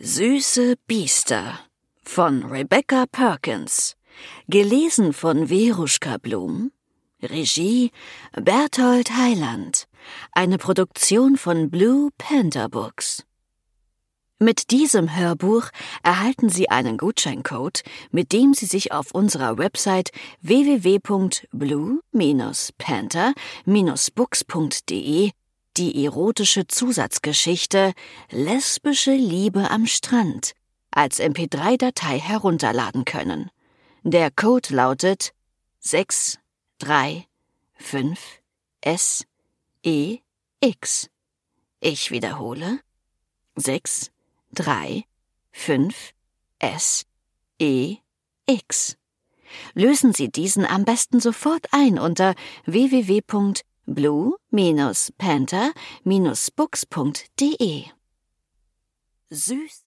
Süße Biester von Rebecca Perkins. Gelesen von Veruschka Blum. Regie Berthold Heiland. Eine Produktion von Blue Panther Books. Mit diesem Hörbuch erhalten Sie einen Gutscheincode, mit dem Sie sich auf unserer Website www.blue-panther-books.de die erotische Zusatzgeschichte Lesbische Liebe am Strand als MP3-Datei herunterladen können. Der Code lautet 635SEX. Ich wiederhole: 635SEX. Lösen Sie diesen am besten sofort ein unter www.blue-panther-books.de. Süß